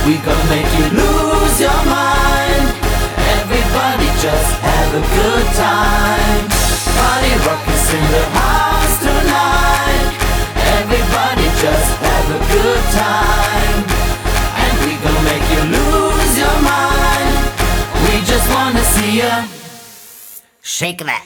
we gonna make you lose your mind. Everybody just have a good time. Party rock is in the house tonight. Everybody just have a good time. And we gonna make you lose your mind. We just wanna see ya shake that.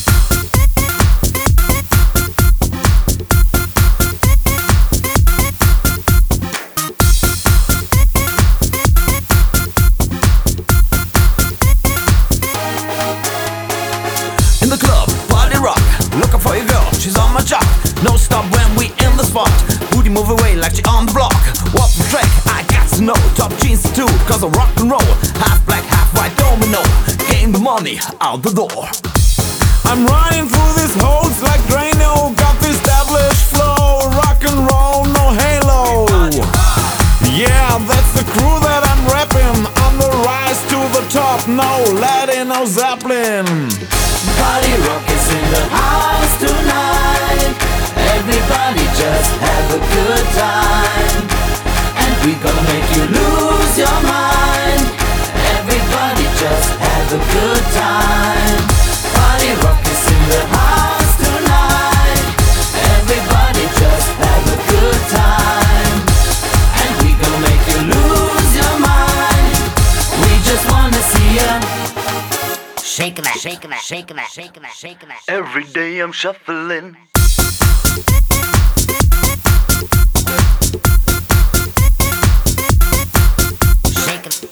In the club, party rock, looking for your girl, she's on my job. No stop when we in the spot. Booty move away like she on the block. What's the track? I got to know. Top jeans too, cause of rock and roll. Half black, half white domino. Game the money out the door. I'm running through these holes like Drano. Got the established flow. Rock and roll, no halo. Yeah, that's the crew that I'm repping. On the rise to the top, no Latin, no Zeppelin. Party rock is in the house tonight. Everybody just have a good time. And we gonna make you lose your mind. Everybody just have a good time. Party rock is in the house tonight. Everybody just have a good time. And we gonna make you lose your mind. We just wanna see ya shake that, shake that, shake that, shake that, shake that. Every day I'm shuffling. Shake it.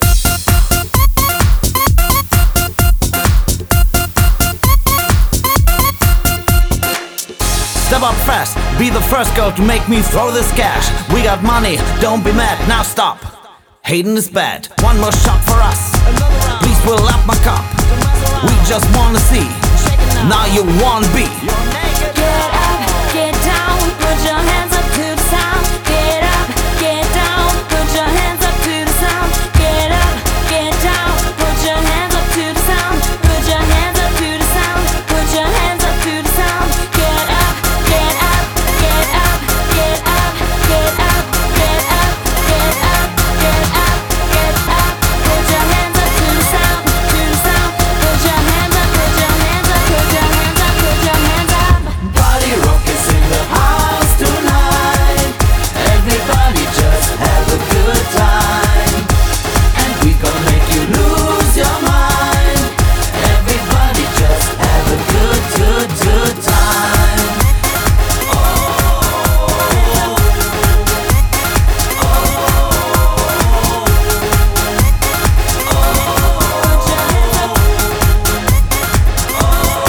Step up fast, be the first girl to make me throw this cash. We got money, don't be mad, now stop. Hating is bad, one more shot for us. Please fill up my cup. We just wanna see, now you wanna be. Get up, get down, put your hands up to the sound. Get up, get down, put your hands up to the sound. Get up, get down, put your hands up to the sound. Put your hands up to the sound. Put your hands up to the sound. Get up, get up, get up, get up, get up, get up, get up, get up, get up. Put your hands up to the sound, to the sound. Put your hands up, put your hands up, put your hands up, put your hands up. Party rock is in the house tonight. Everybody just have a good time. And we gonna make you lose your mind. Everybody just have a good, good, good time.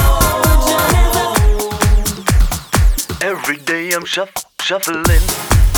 Every day I'm shuffling.